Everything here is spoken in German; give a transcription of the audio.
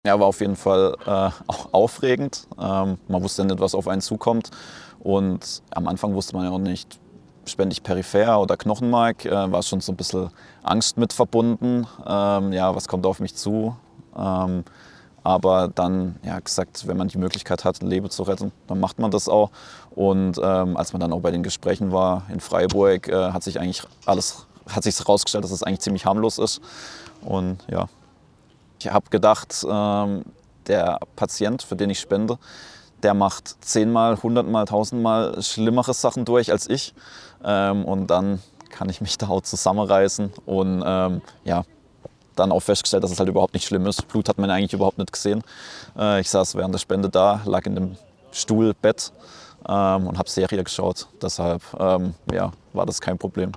Ja, war auf jeden Fall auch aufregend. Man wusste nicht, was auf einen zukommt. Und am Anfang wusste man ja auch nicht, spende ich peripher oder Knochenmark. War schon so ein bisschen Angst mit verbunden. Ja, was kommt auf mich zu? Aber dann, ja, gesagt, wenn man die Möglichkeit hat, ein Leben zu retten, dann macht man das auch. Und als man dann auch bei den Gesprächen war in Freiburg, hat sich herausgestellt, dass es eigentlich ziemlich harmlos ist. Und ja, ich habe gedacht, der Patient, für den ich spende, der macht 10-mal, 100-mal, 1000-mal schlimmere Sachen durch als ich. Und dann kann ich mich da auch zusammenreißen und ja, dann auch festgestellt, dass es halt überhaupt nicht schlimm ist. Blut hat man eigentlich überhaupt nicht gesehen. Ich saß während der Spende da, lag in dem Stuhlbett und habe Serie geschaut. Deshalb ja, war das kein Problem.